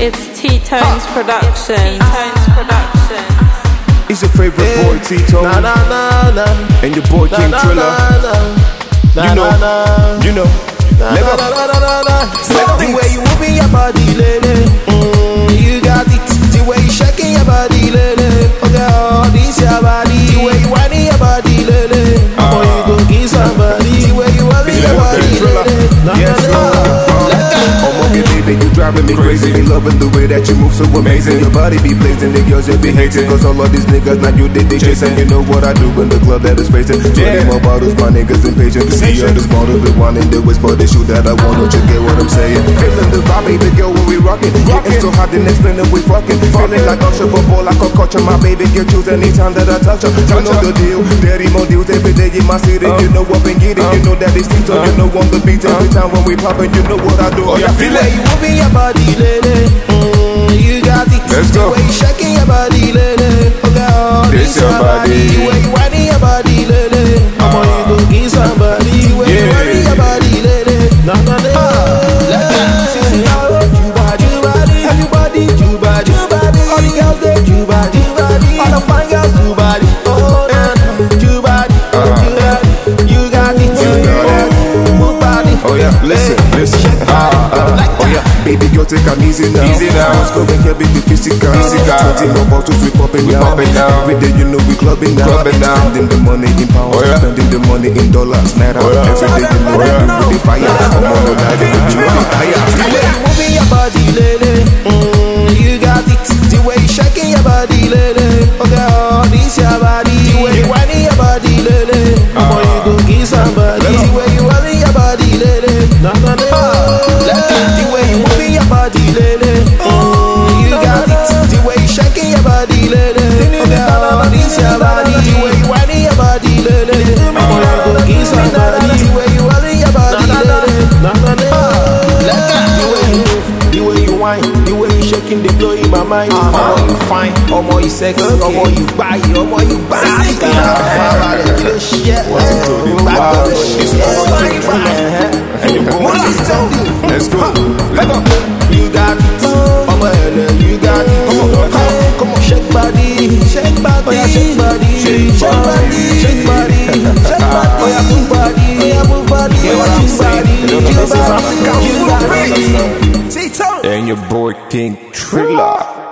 It's T-Tones Production. It's your favorite boy T-Tone, and your boy King Triller. You know. Let go. The way you moving your body, lady, you got it. The way you shaking your body, lady, oh girl, this your body. The way you whining your body, lady, oh you go kiss somebody. The way you whining your body, lady, yes, baby, you driving me crazy. They loving the way that you move so amazing. Your body be blazing, the girls just be hating. Cause all of these niggas now you they chasing. You know what I do in the club that is facing. 20 more bottles, my niggas impatient. See others bottles, they wanting the whisper, they shoot that I want. Don't you get what I'm saying? Feeling the vibe, baby girl, when we rockin'. Getting so hot, the next minute we fucking. Feeling like Usher, but ball like a culture. My baby girl choose anytime that I touch her. You know the deal, daddy more deals every day in my city. You know up and get it, you know that it's Tito. You know on the beat every time when we poppin'. You know what I do. Oh, yeah, feel it. Moving your body, lady, you got it. Let's go. The way you shaking your body, lady, oh girl, this your body. The way you whining your body, lady, come on, you go kiss somebody. The way you whining your body, lady, no. All the girls they do body, all the fine girls do body, oh do body, you got it, move body. Oh yeah, listen. Oh yeah, baby girl, take them easy now. Let's go and get baby physical. 20 more bottles, we popping now. Every day you know we clubbing now. Spending the money in pounds, spending the money in dollars, naira. Every day you know we really fire. I'm on the night, we really higher. The way you moving your body, lady, you got it. The way you shaking your body, lady, oh girl, this your body. The way you whining your body, lady, boy you go kiss somebody. The way you whining your body, lady, the way you moving your body, lady, you got it. The way you shaking your body, lady, oh girl, this your body. The way you whining your body, lady, boy you go kiss somebody. The way you whining your body, lady, the way you whine, the way you shaking, they blow in my mind. Oh, you fine, oh, you sexy, oh, you buy, oh, you buy. Let's go. You got it, you got it. Come on, shake body, shake body, shake body, shake body, shake body, shake body. Oh yeah, move body, oh yeah, move body. Yeah, what I'm saying, this is African food. And your boy King Triller.